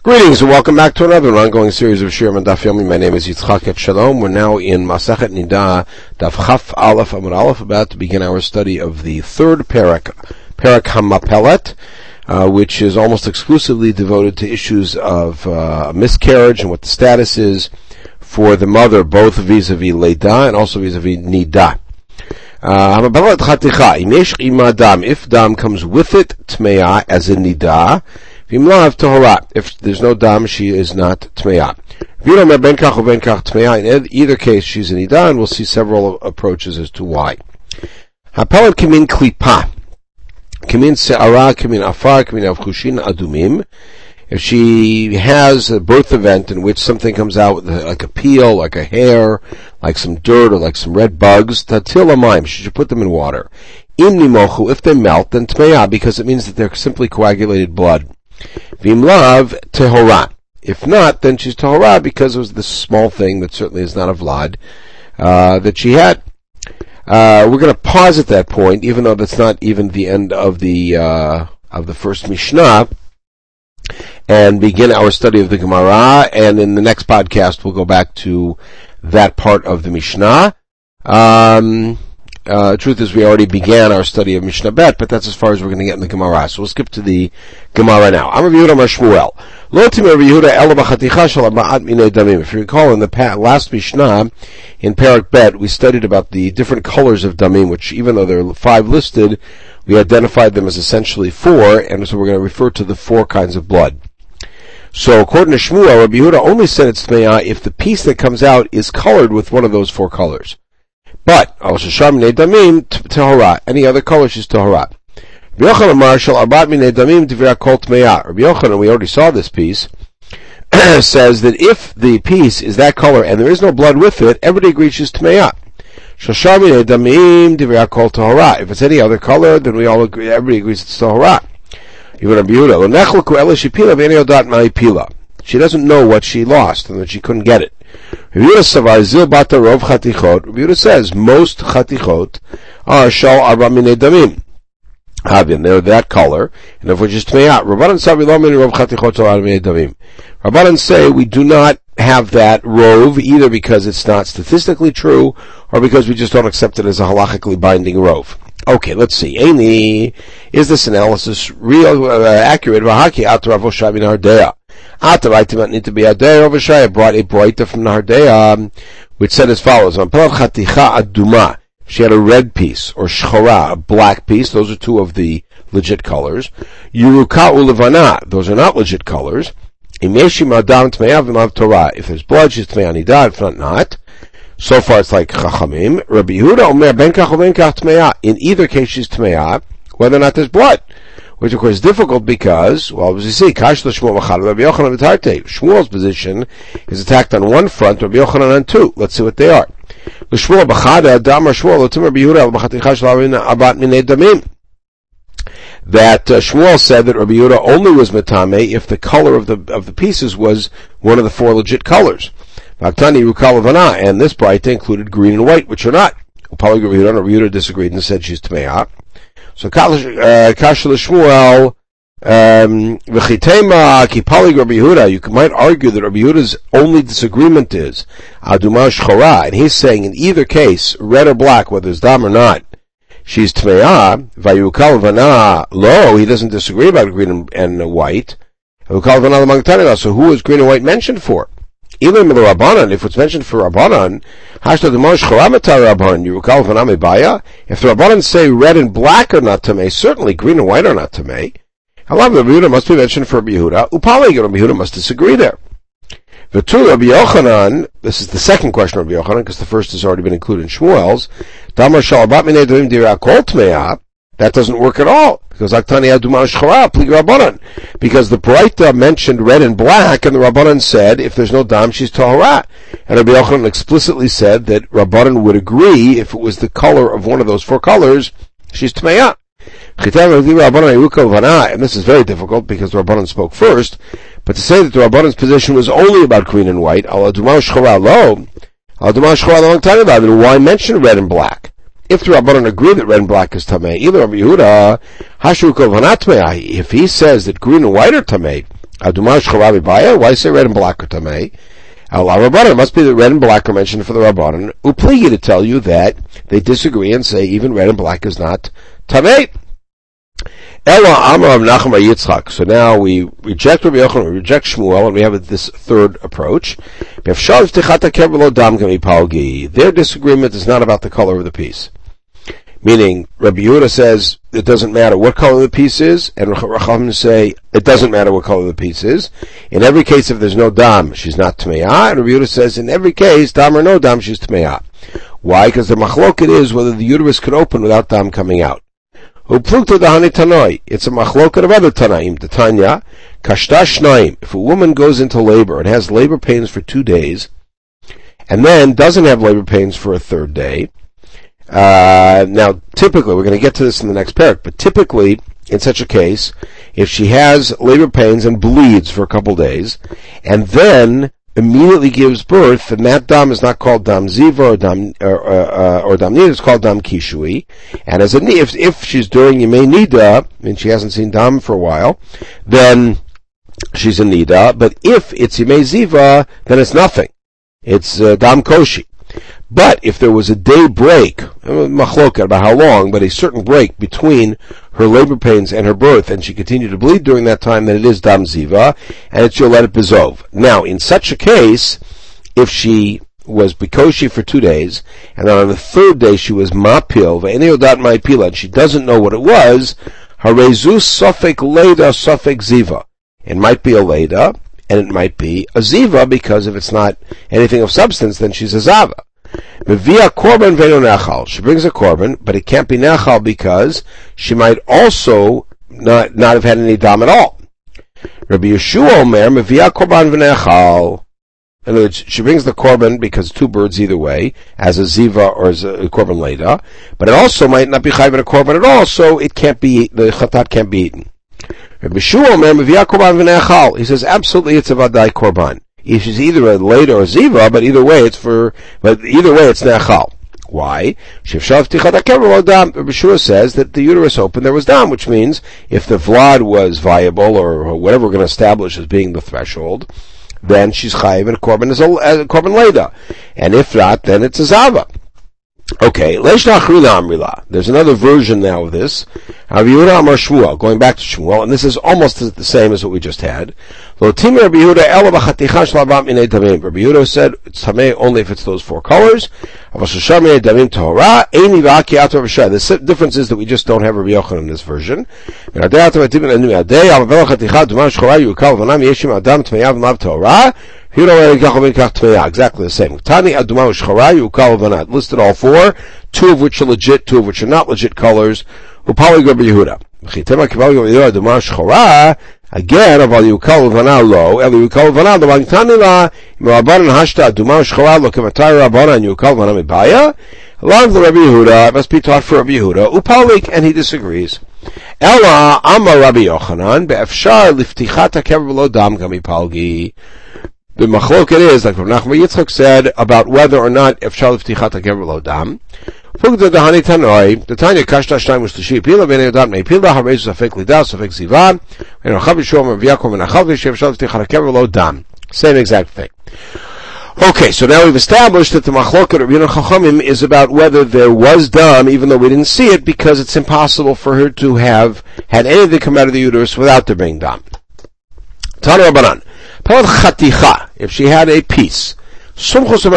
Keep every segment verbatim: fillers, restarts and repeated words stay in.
Greetings and welcome back to another ongoing series of Shirim and Daf Yomi. My name is Yitzchak Etshalom. We're now in Masachet Nida, Daf Chaf Aleph Amud Aleph, about to begin our study of the third parak, Parak HaMapelet, uh, which is almost exclusively devoted to issues of uh, miscarriage and what the status is for the mother, both vis-a-vis Leida and also vis-a-vis Nida. HaMapelet Chaticha, Im Yesh Ima Dam, if Dam comes with it, Tmeya, as in Nida. If there's no dam, she is not tmeya. In either case, she's an ida, and we'll see several approaches as to why. Hapelet kimin klipa, kimin se'ara, kimin afar, kimin avchushin adumim. If she has a birth event in which something comes out with like a peel, like a hair, like some dirt, or like some red bugs, tatil amayim, she should put them in water. Im nimochu, if they melt, then tmeya, because it means that they're simply coagulated blood. Vimlav tehora. If not, then she's tehora because it was this small thing that certainly is not a vlad uh, that she had. Uh, we're going to pause at that point, even though that's not even the end of the uh, of the first Mishnah, and begin our study of the Gemara. And in the next podcast, we'll go back to that part of the Mishnah. Um, Uh, the truth is we already began our study of Mishnah Bet, but that's as far as we're going to get in the Gemara. So we'll skip to the Gemara now. I'm Rabbi Yehuda Amar Shmuel. Lo tim Rabbi Yehuda ela b'chaticha shel arba'at minei damim. If you recall, in the pa- last Mishnah, in Parak Bet, we studied about the different colors of damim, which even though there are five listed, we identified them as essentially four, and so we're going to refer to the four kinds of blood. So according to Shmuel, Rabbi Yehuda only said it's tmeya if the piece that comes out is colored with one of those four colors. But any other color she's tahora. Rabbi Yochanan, we already saw this piece, says that if the piece is that color and there is no blood with it, everybody agrees she's tmeya. If it's any other color, then we all agree. Everybody agrees it's tahora. Even Rabbi Yehuda, she doesn't know what she lost and that she couldn't get it. Rabbi Yehuda says most chatichot are shal arba minei damim. Havin, they're that color, and if we're just tmeya, Rabbanan savi lo min rov chatichot shal arba minei damim. Rabbanan say we do not have that rov either because it's not statistically true or because we just don't accept it as a halachically binding rov. Okay, let's see. Aini, is this analysis real, uh, accurate? V'haki atrav Oshai min Hardea. Ataraitim need to be Adei Rovashai brought a broita from Nahardea, which said as follows: on Pelav Chaticha Aduma, she had a red piece, or Shchora, a black piece. Those are two of the legit colors. Yuruka Ulevana, those are not legit colors. Imeshim Adam Tmeya V'Mav Torah. If there's blood, she's Tmeya Nida. If not, not. So far, it's like Chachamim. Rabbi Yehuda Omer Ben Kach or Ben Kach Tmeya. In either case, she's Tmeya, whether or not there's blood. Which of course is difficult because, well, as you see, Kash Shmuel Machal, Rabbi Yochanan V'Tarte. Shmuel's position is attacked on one front, Rabbi Yochanan on two. Let's see what they are. L'Shmuel B'Chada, Damar Shmuel, L'Tim Rabbi Yehuda, L'B'Chaticha Shel Arbat Minei Damim. That uh, Shmuel said that Rabbi Yehuda only was Metame if the color of the of the pieces was one of the four legit colors. B'Aktani Rukal Levana, and this Braita included green and white, which are not. Upali Rabbi Yehuda, Rabbi Yehuda disagreed and said she's Tmeya. So Kash Shmuel v'chitema kipali Rabbi Yehuda. You might argue that Rabbi Yehuda's only disagreement is aduma shchora, and he's saying in either case, red or black, whether it's dam or not, she's tmeya. Vayukal v'na lo. He doesn't disagree about green and, and white. Vayukal v'na l'magtanina. So who is green and white mentioned for? Even with the Rabbanan, if it's mentioned for Rabbanan, hashta d'mon shchora matar Rabbanan, Yurukal v'na mebaya. If the Rabbanan say red and black are not tamei, certainly green and white are not tamei. However, Rabbi Yehuda must be mentioned for Rabbi Yehuda. Upali, Rabbi Yehuda must disagree there. V'tu Rabbi Yochanan, this is the second question of Rabbi Yochanan, because the first has already been included in Shmuel's. Damar shal arbat minei damim dira kol tmeya. That doesn't work at all. Because Aktani Aduma Shchora, Pli Rabbanan. Because the Braita mentioned red and black, and the Rabbanan said, if there's no dam, she's Tahora. And Rabbi Yochanan explicitly said that Rabbanan would agree, if it was the color of one of those four colors, she's Tmeya. And this is very difficult, because the Rabbanan spoke first, but to say that the Rabbanan's position was only about green and white, Al Aduma Shchora lo, Al Aduma Shchora long time about it, why mention red and black? If the Rabbanan agree that red and black is Tamei, either Rabbi Yehuda, Hashu Kol Vanat Tamei, if he says that green and white are Tamei, Aduma shchora mibaya. Why say red and black are tamei? Allah Rabbanan. It must be that red and black are mentioned for the Rabbanan. Upligi to tell you that they disagree and say even red and black is not tamei. Ella Amar of Nachman Yitzchak. So now we reject Rabbi Yochanan, we reject Shmuel, and we have this third approach. Their disagreement is not about the color of the piece. Meaning, Rabbi Yehuda says it doesn't matter what color the piece is, and Rachamim say it doesn't matter what color the piece is. In every case, if there's no dam, she's not tmeah. And Rabbi Yehuda says in every case, dam or no dam, she's tmeah. Why? Because the machloket is whether the uterus could open without dam coming out. It's a machloket of other Tanaim. The Tanya, kashta shnaim. If a woman goes into labor and has labor pains for two days, and then doesn't have labor pains for a third day, uh, now typically, we're going to get to this in the next parak, but typically, in such a case, if she has labor pains and bleeds for a couple days, and then immediately gives birth, then that dam is not called dam ziva or dam or, uh, or dam nida, it's called dam kishui. And as a if if she's doing yemei nida, and she hasn't seen dam for a while, then she's a nida. But if it's yemei ziva, then it's nothing. It's uh, dam koshi. But if there was a day break, machloket about how long, but a certain break between her labor pains and her birth, and she continued to bleed during that time, then it is dam ziva, and it's your let it bezov. Now, in such a case, if she was bikoshi for two days, and then on the third day she was mapil, ve'eniodat ma'ipila, and she doesn't know what it was, harezus sofek leda sofek ziva. It might be a leda, and it might be a ziva, because if it's not anything of substance, then she's a zava. Mevia korban ve'no nechal. She brings a korban, but it can't be nechal because she might also not not have had any dam at all. Rabbi Yeshua Omer mevia korban ve'nechal. In other words, she brings the korban because two birds either way, as a ziva or as a korban leda, but it also might not be chayv a korban at all, so it can't be the chatat can't be eaten. Rabbi Yeshua Omer mevia korban ve'nechal. He says absolutely it's a vadai korban. She's either a leda or a ziva, but either way it's for, but either way it's nechal. Why? Rabbi Shua says that the uterus opened, there was dam, which means if the vlad was viable, or whatever we're going to establish as being the threshold, then she's chayiv and a korban is a, a korban leda. And if not, then it's a zava. Okay, there's another version now of this. Rabbi Yehuda Amar Shmuel, going back to Shmuel, and this is almost the same as what we just had. Rabbi Yehuda said it's tamei only if it's those four colors. The difference is that we just don't have Rabbi Yochanan in this version. Exactly the same. Tani aduma u'shchara yu'kal v'nat. Listed all four, two of which are legit, two of which are not legit colors. Upali Rabbi Yehuda. Chitema kival Yehuda aduma u'shchara. Again, aval yu'kal v'nat lo. Elu yu'kal v'nat. Aval tani la. Imarabanan hashta aduma u'shchara lo kematari rabbanan yu'kal v'nat mibaya. Along with Rabbi Yehuda, it must be taught for Rabbi Yehuda. Upalik, and he disagrees. Ella Amar Rabbi Yochanan be'efshar liftichat hakever v'lo dam gamipalgi. The machloket is, like Rav Nachman Yitzchak said, about whether or not if shal iftichat hakever lo dam. Fugda dahani tanoi, the Tanya kashta shnayim u'shlishi pila v'nei dam ne'pila harezu safek lida safek ziva v'nei rachav yishom Rav Yaakov v'nachal v'shev shal iftichat hakever lo dam. Same exact thing. Okay, so now we've established that the machloket of Rabbeinu Chachamim is about whether there was dam, even though we didn't see it, because it's impossible for her to have had anything come out of the uterus without there being dam. Tana Rabbanan. If she had a piece, what was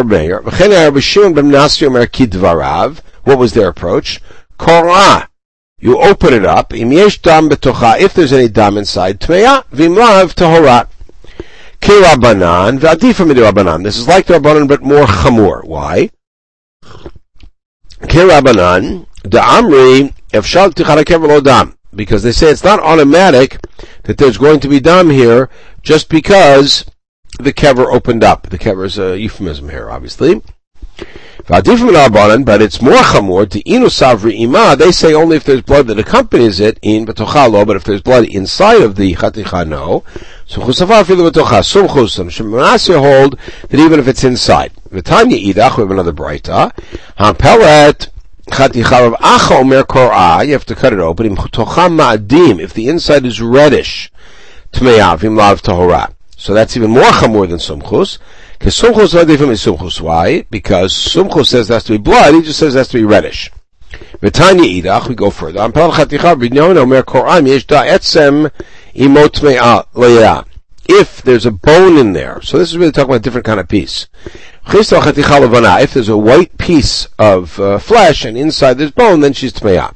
their approach? You open it up. If there's any dam inside, this is like the Rabbanan, but more chamur. Why? Because they say it's not automatic that there's going to be dam here just because the kever opened up. The kever is a euphemism here, obviously. But it's more chamor. They say only if there's blood that accompanies it, in betochalo, but if there's blood inside of the chaticha, no. So Shemanasia hold that even if it's inside. V'tanya idach, we have another braita. Hampelet chaticha of acha omer korah, you have to cut it open. If the inside is reddish, Tmeya, v'imlav tahora. So that's even more chamur than sumchus. Because sumchus is different than sumchus. Why? Because sumchus says there has to be blood, he just says there has to be reddish. V'tanya idach, we go further. Am pel chaticha b'nyon omer koram yesh da etzem imot tmeya leya. If there's a bone in there, so this is really talking about a different kind of piece. If there's a white piece of uh, flesh and inside there's bone, then she's tmeya.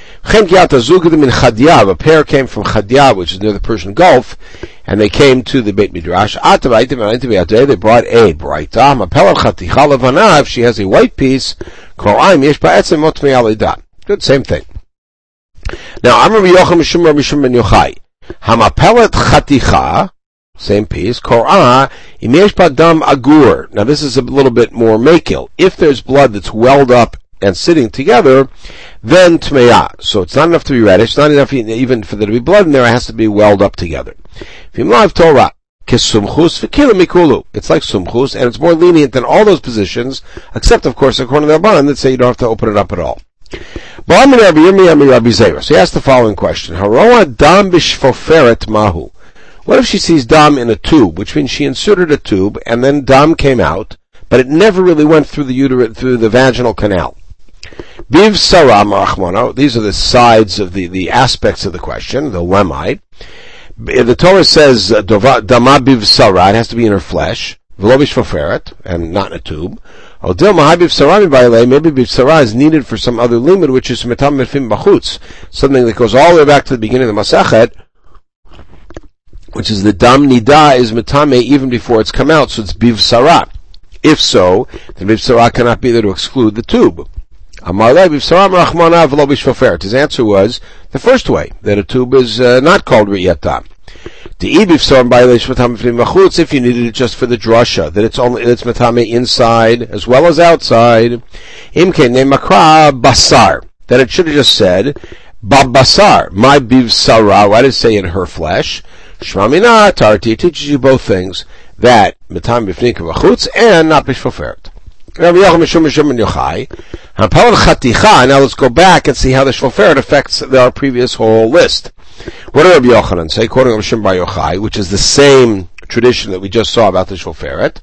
A pair came from Chadya, which is near the Persian Gulf, and they came to the Beit Midrash. They brought a braita. If she has a white piece, good, same thing. Now, I'm Rabbi Yochanan Mishum Rabbi Shimon ben Yochai. Hamapelet chaticha, same piece. Korah imesh badam agur. Now, this is a little bit more makil. If there's blood that's welled up and sitting together, then tmeya. So it's not enough to be reddish, not enough even for there to be blood in there, it has to be welled up together. V'imlav Torah, kesumchus v'kila mikulu. It's like sumchus, and it's more lenient than all those positions, except of course according to the Rabbanan that say you don't have to open it up at all. So he asked the following question. Haroa dam b'shfoferet mahu. What if she sees dam in a tube, which means she inserted a tube, and then dam came out, but it never really went through the uterine, through the vaginal canal? Biv Sarah Marachmano, these are the sides of the, the aspects of the question, the lemai. The Torah says, Dama Biv Sarah, it has to be in her flesh, V'lobish Foferet, and not in a tube. Odil Mahai Biv Sarah Mibaile, maybe Biv Sarah is needed for some other limit, which is Metam Mefim Bachutz, something that goes all the way back to the beginning of the Masachet, which is the Dam Nida is Metame even before it's come out, so it's Biv Sarah. If so, then Biv Sarah cannot be there to exclude the tube. His answer was the first way, that a tube is uh, not called Riyat Dam. If you needed it just for the drasha, that it's only it's matame inside as well as outside. Basar, that it should have just said Babasar, my bivsara. Why did it say in her flesh? Shmamina Tarti teaches you both things, that matame b'fnika v'chutz and not b'shfoferet. Now let's go back and see how the shoferet affects our previous whole list. What did Rabbi Yochanan say, quoting Rabbi Shimon bar Yochai, which is the same tradition that we just saw about the shoferet?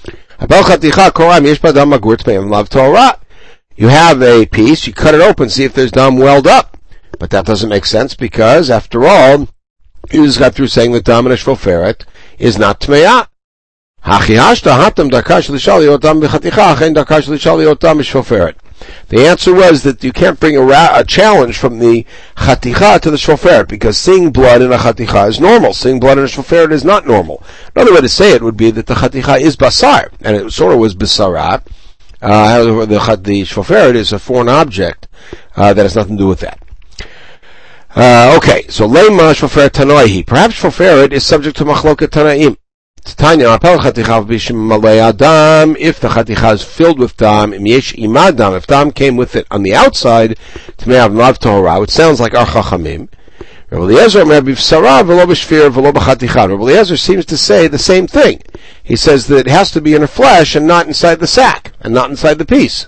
You have a piece, you cut it open, see if there's dam welled up. But that doesn't make sense because, after all, you just got through saying that dam in a shoferet is not tmeya. The answer was that you can't bring a, ra- a challenge from the chaticha to the shoferet, because seeing blood in a chaticha is normal. Seeing blood in a shoferet is not normal. Another way to say it would be that the chaticha is basar, and it sort of was basara. Uh, the, the shoferet is a foreign object uh, that has nothing to do with that. Uh, okay, so lema shoferet tanoihi. Perhaps shoferet is subject to machloket tanaim. If the chaticha is filled with dam, if dam came with it on the outside, it sounds like our chachamim. Rabbi Eliezer seems to say the same thing. He says that it has to be in her flesh and not inside the sack, and not inside the piece.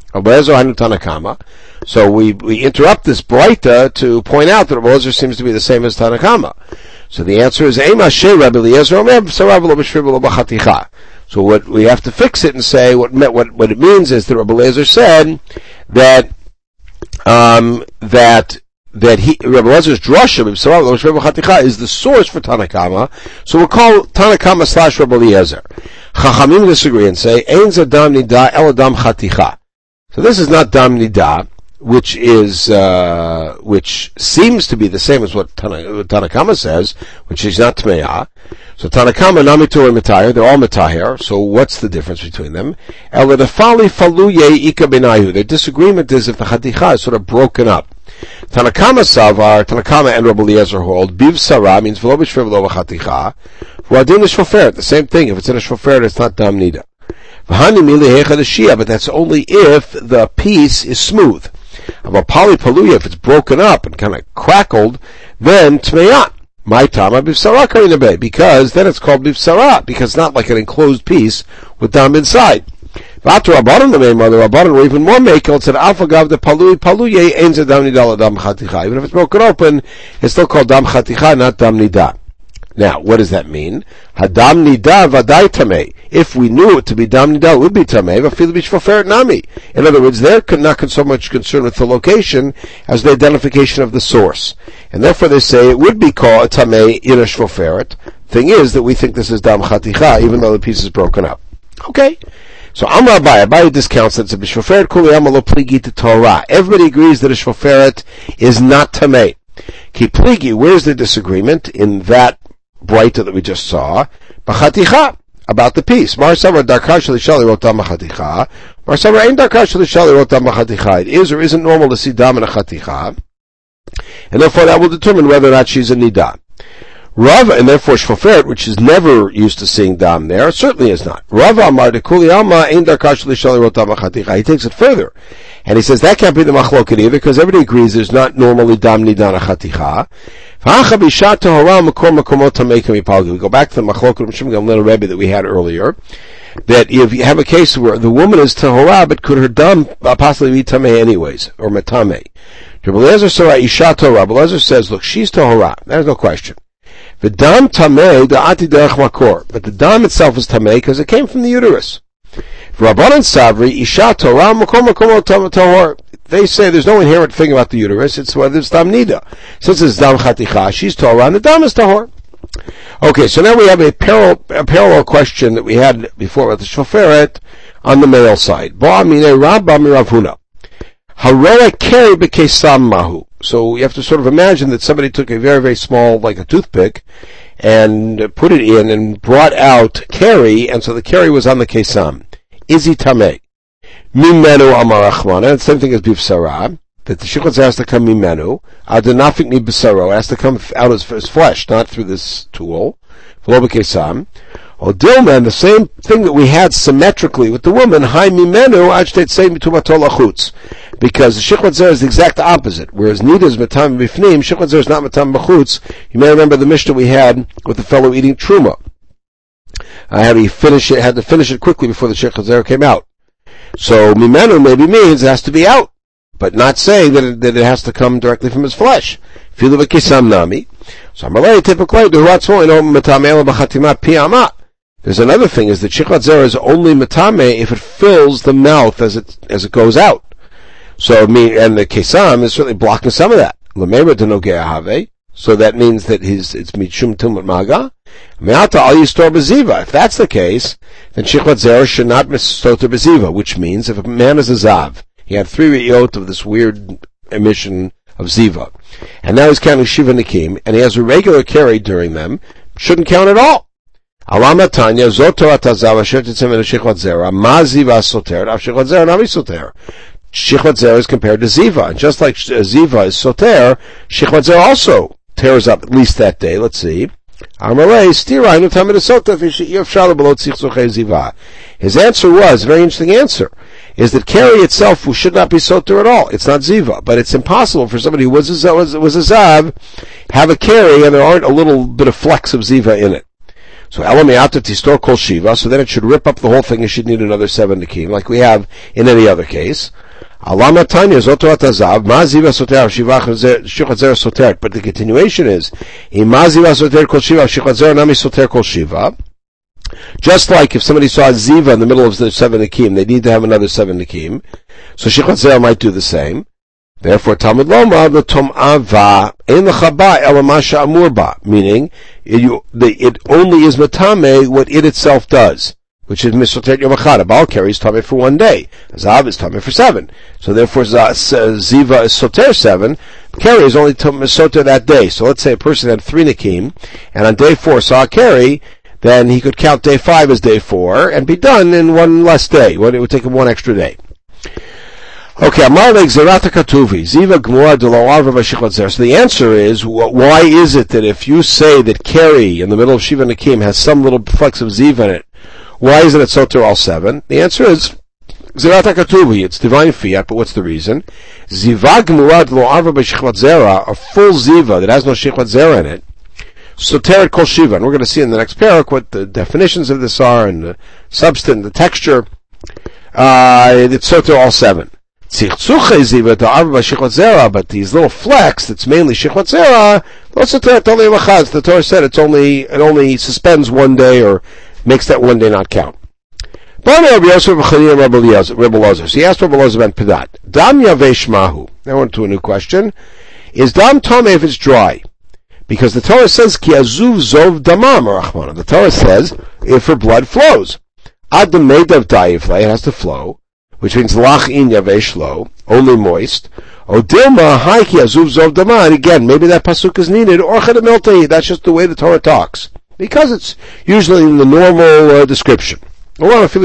So we, we interrupt this braita to point out that Rabbi Eliezer seems to be the same as Tanakama. So the answer is, so what we have to fix it and say, what what what it means is that Rabbi Eliezer said that um, that that he Rabbi Eliezer's drasha is the source for Tanakama. So we'll call Tanakama slash Rabbi Eliezer. Chachamim disagree and say, Ein za dam nida el dam chaticha. So this is not dam nida, which is uh, which seems to be the same as what Tana, Tanakama says, which is not Tmeya. So Tanakama, Namitur, and Metayer, they're all Metayer, so what's the difference between them? Their disagreement is if the Chaticha is sort of broken up. Tanakama Savar, Tanakama and Rabbi Eliezer hold, Biv Sarah means V'lo b'shver v'lo b'chaticha, V'adin the shoferet, the same thing, if it's in a shoferet, it's not Dam Nida. But that's only if the piece is smooth. About polypaluya, if it's broken up and kind of crackled, then tmeyat. My tama bivsara karinabe, because then it's called bivsara, because it's not like an enclosed piece with dam inside. After Rabbanan, the main mother, Rabbanan were even more makel. It said alfagav the palui paluye ain't dam nida dam chaticha. Even if it's broken open, it's still called dam chaticha, not dam nida. Now, what does that mean? Hadam nida vaday tamei. If we knew it to be dam nida, it would be tamei. V'afilu b'shvoferet nami. In other words, they're not so much concerned with the location as the identification of the source, and therefore they say it would be called a tamei in a shvoferet. Thing is that we think this is dam chaticha, even though the piece is broken up. Okay. So Amar Abaye, Abaye discounts that it's a b'shvoferet kuliyama lo pligi to Torah. Everybody agrees that a shvoferet is not tamei. Ki pligi, where's the disagreement in that Breita that we just saw? B'chaticha, about the piece. Mar Savar darkar shalishali wrote dam b'chaticha. Mar Savar ein darkar shalishali wrote dam b'chaticha. It is or isn't normal to see dam in a chaticha, and therefore that will determine whether or not she's a nida. Rav, and therefore shvoferet, which is never used to seeing dam there, certainly is not. Rav Amar de Kuli Alma ein darkar shalishali wrote dam b'chaticha. He takes it further, and he says that can't be the machloket either, because everybody agrees there's not normally dam nida in a chaticha. We go back to the machloket Mishum little Rebbe that we had earlier, that if you have a case where the woman is tahora, but could her dam possibly be tamei anyways, or metame? Rabbi Eliezer saw isha tahora. Rabbi Eliezer says, look, she's tahora. There's no question. The dam tamei da'ati derech makor, but the dam itself is tamei because it came from the uterus. Rabbanan savri isha tahora makom makom tahor. They say there's no inherent thing about the uterus, it's whether it's dam nida. Since it's dam chaticha, she's tahora, and the dam is tahor. Okay, so now we have a parallel, a parallel question that we had before with the shvoferet on the male side. Ba'amine Rabba miravhuna. Harera keri b'kesam mahu. So you have to sort of imagine that somebody took a very, very small, like a toothpick, and put it in and brought out keri, and so the keri was on the kesam. Is he tamei? Mimenu amar Achmana, and same thing as b'fsara, that the shichot has to come mimenu, adenafik ni b'saro, has to come out as, as flesh, not through this tool, v'lo b'kesam. Or dilman, the same thing that we had symmetrically with the woman, hai mimenu, ajtet say mitumato lachutz, because the shichot zer is the exact opposite, whereas nida is matam b'fnim, shichot zer is not matam b'chutz. You may remember the mishnah we had with the fellow eating truma. I had to finish it, had to finish it quickly before the shichot zer came out. So mimenu maybe means it has to be out, but not saying that it, that it has to come directly from his flesh. Filu v'kisam nami. So Amalei typically the ratzon ino matamela b'chatima piyama. There's another thing is that shichat zera is only matame if it fills the mouth as it as it goes out. So me and the kesam is certainly blocking some of that. Lemera denogea have. So that means that his it's mitshum tumut maga. Me'ata al yistor beziva. If that's the case, then shichat zera should not mistoter beziva, which means if a man is a zav, he had three re'yot of this weird emission of ziva, and now he's counting shiva nikim, and he has a regular carry during them, shouldn't count at all. Alama tanya zoto atazav asher titzem el shichat zera ma ziva soter av shichat zera nami soter. Shichat zera is compared to ziva, and just like ziva is soter, shichat zera also tears up at least that day. Let's see. His answer was, a very interesting answer, is that carry itself should not be soter at all. It's not ziva, but it's impossible for somebody who was a, was, was a zav have a carry and there aren't a little bit of flecks of ziva in it. So elamiyata tistor kol shiva, so then it should rip up the whole thing and should need another seven nikim, like we have in any other case. Alama tanya zoto atazav ma ziva soter shiva shichat zera soter. But the continuation is ma ziva soter kol shiva shichat zera nami soter kol shiva. Just like if somebody saw ziva in the middle of the seven nikim, they need to have another seven nikim. So shichat zera might do the same. Therefore, Talmud Loma the tom'ava ein l'chaba elamasha amurba, meaning it, you, the, it only is matame what it itself does, which is misoter yom echad. A baal carries tame for one day. Zav is tame for seven. So therefore, ziva is soter seven. Carry is only misoter that day. So let's say a person had three nikim, and on day four saw a carry, then he could count day five as day four and be done in one less day. It would take him one extra day. Okay, Amar le Gzerata Katuvi, Ziva Gmura de lo Arva v'Shichat Zera. So the answer is, why is it that if you say that carry in the middle of Shiva Nikim has some little flecks of Ziva in it, why isn't it soter all seven? The answer is, Gzerata Katuvi, it's divine fiat, but what's the reason? Ziva Gmura de lo Arva v'Shichat Zera, a full Ziva that has no Shichat Zera in it, soter kol Shiva. And we're going to see in the next parak what the definitions of this are, and the substance, the texture. Uh, it's soter all seven. But these little flecks, that's mainly shichat zera, The Torah said it's only, it only suspends one day or makes that one day not count. So he asked Rabbi Elazar ben Pedat, Dam yavesh mahu. Now on to a new question. Is dam tameh if it's dry? Because the Torah says, Ki azuv zov damam, Rachmana. The Torah says, if her blood flows. Ad the medav dayivle, it has to flow, which means lach in yavesh lo, only moist. O dilma haiki azuv zov damam, and again, maybe that pasuk is needed, or chedemiltei, that's just the way the Torah talks. Because it's usually in the normal uh, description. So, we have a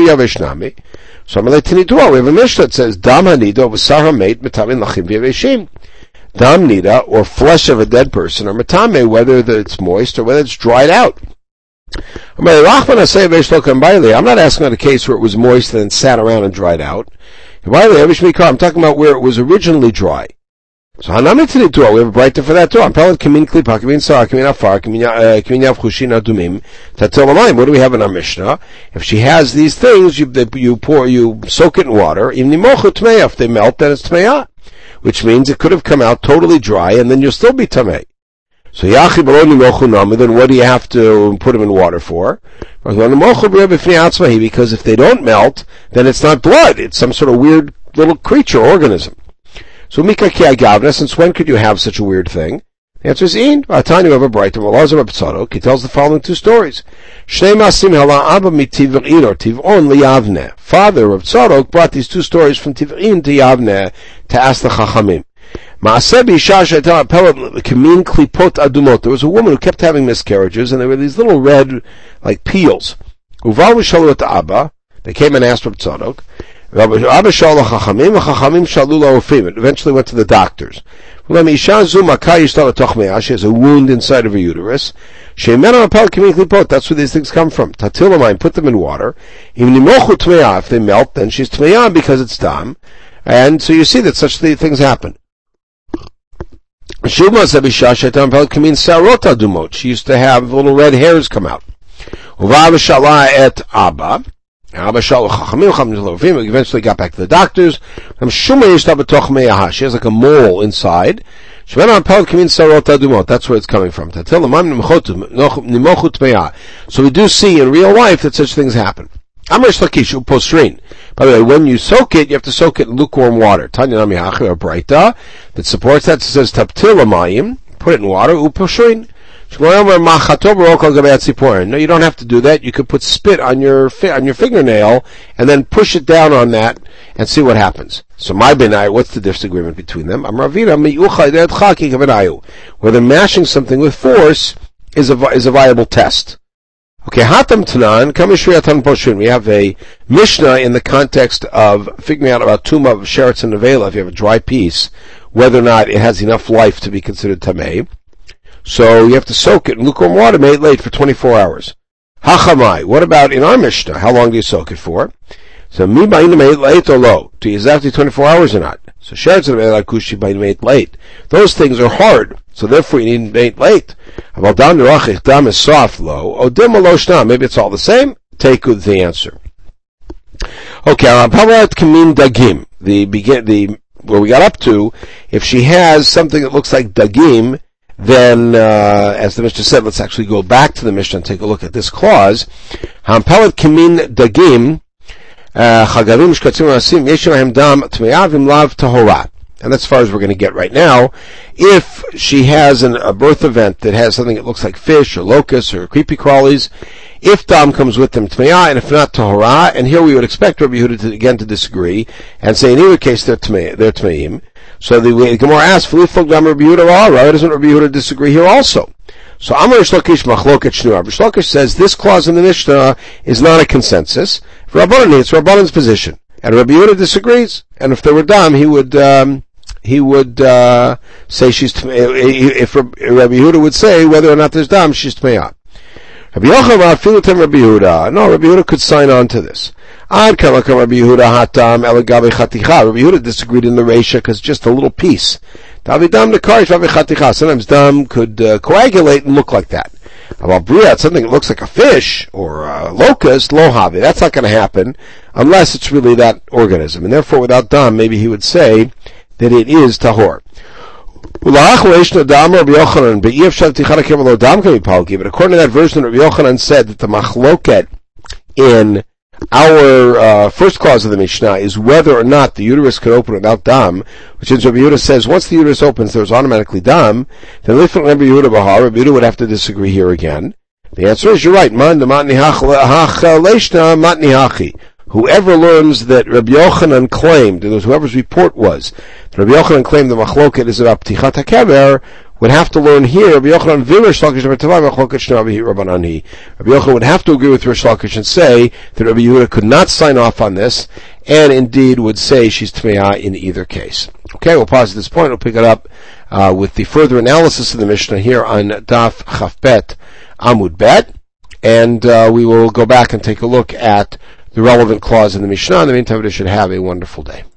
Mishnah that says, Dam hanida v'sar hamet metamin lachim v'yaveshim. Dam nida, or flesh of a dead person, or metame, whether it's moist or whether it's dried out. I'm not asking on a case where it was moist and then sat around and dried out. I'm talking about where it was originally dry. So Hanami Tinitua, we have a brighter for that too. I'm pellet kamin klipa, kamin sar, kamin afar, kamin yav chushin adumim, tatil amayim. What do we have in our Mishnah? If she has these things, you, you pour, you soak it in water. Im nimochu tmeya, if they melt, then it's tmeya. Which means it could have come out totally dry, and then you'll still be tamei. So yachi b'lo nimochu nami, then what do you have to put them in water for? Because if they don't melt, then it's not blood. It's some sort of weird little creature, organism. So Mika Ki Agavna, since when could you have such a weird thing? The answer is in. Atani of a brighter Elazar ben Tzadok. He tells the following two stories. Shnei masim hala abba mitiv'in or tiv'on liyavne. Father of Tzadok brought these two stories from Tiv'in to Yavne to ask the Chachamim. Maaseh b'isha she'etel apelot kamin klipot adumot. There was a woman who kept having miscarriages, and there were these little red, like peels. Uval v'shalu et Abba. They came and asked Reb Tzadok. Eventually went to the doctors. She has a wound inside of her uterus. That's where these things come from. Put them in water. If they melt, then she's tmeya because it's dam. And so you see that such things happen. She used to have little red hairs come out. Eventually got back to the doctors. She has like a mole inside. That's where it's coming from. So we do see in real life that such things happen. By the way, when you soak it, you have to soak it in lukewarm water. That supports that. It says put it in water. No, you don't have to do that. You could put spit on your on your fingernail and then push it down on that and see what happens. So my benai, what's the disagreement between them? Whether mashing something with force is a is a viable test. Okay, hatam tanan kamishriatan poshun. We have a Mishnah in the context of figuring out about tumah of sheretz and nevela. If you have a dry piece, whether or not it has enough life to be considered tamei. So you have to soak it in lukewarm water, made late for twenty-four hours. Hachamai. What about in our Mishnah? How long do you soak it for? So mi ba'in made late or low? Do you exactly twenty-four hours or not? So sheretz and nevela kushi ba'in made late. Those things are hard, so therefore you need made late. About dam nerachich, dam is soft, low. Odim or low shna. Maybe it's all the same. Take the answer. Okay, Rampalat kamin dagim. The begin the where we got up to. If she has something that looks like dagim, then, uh, as the Mishnah said, let's actually go back to the Mishnah and take a look at this clause. Hampalat kamin dagim chagavim shkatzim asim yeshem dam tme'avim lav tahora. And that's as far as we're going to get right now. If she has an, a birth event that has something that looks like fish or locusts or creepy crawlies, if dam comes with them tme'ah, and if not tahora, and here we would expect Rabbi Yehuda to, again to disagree and say in either case they're tme'im. They're tme'im. So the, the Gemara asks, "Fulifog dam Rabbi Yehuda all right? Doesn't Rabbi Yehuda disagree here also?" So Amar Shlokish Machloket Shnu. Rabbi Shlokish says this clause in the Mishnah is not a consensus. For Rabbanan, it's Rabbanan's position, and Rabbi Yehuda disagrees. And if there were dam, he would um, he would uh, say she's tme'ah. If Rabbi Yehuda would say whether or not there's dam, she's tme'ah. Rabbi Yochanan Filutem Rabbi Yehuda. No, Rabbi Yehuda could sign on to this. Ad Kalakam Rabbi Yehuda Hatam Elagabe Chaticha. Rabbi Yehuda disagreed in the Reisha because just a little piece. Davidam Nekarish Rabbi Chaticha. Sometimes dam could uh, coagulate and look like that. About Bria, something that looks like a fish or a locust, lohavi. That's not going to happen unless it's really that organism. And therefore, without dam, maybe he would say that it is tahor. But according to that version, Rabbi Yochanan said that the machloket in our uh, first clause of the Mishnah is whether or not the uterus can open without dam, which is Rabbi Yehuda says once the uterus opens there's automatically dam, then Lifnei Rabbi Yehuda Bahar, Rabbi Yehuda would have to disagree here again. The answer is you're right. Man matni hach matni hachi. Whoever learns that Rabbi Yochanan claimed, and whoever's report was, that Rabbi Yochanan claimed the machloket is about ptichat hakever, would have to learn here, Rabbi Yochanan v'Rish Lakish v'Tavai machloket shnavi Rabbanani. Rabbi Yochanan would have to agree with Rish Lakish and say that Rabbi Yehuda could not sign off on this, and indeed would say she's tmeah in either case. Okay, we'll pause at this point. We'll pick it up uh, with the further analysis of the Mishnah here on Daf Chafbet Amud Bet, and uh, we will go back and take a look at the relevant clause in the Mishnah. In the meantime, we should have a wonderful day.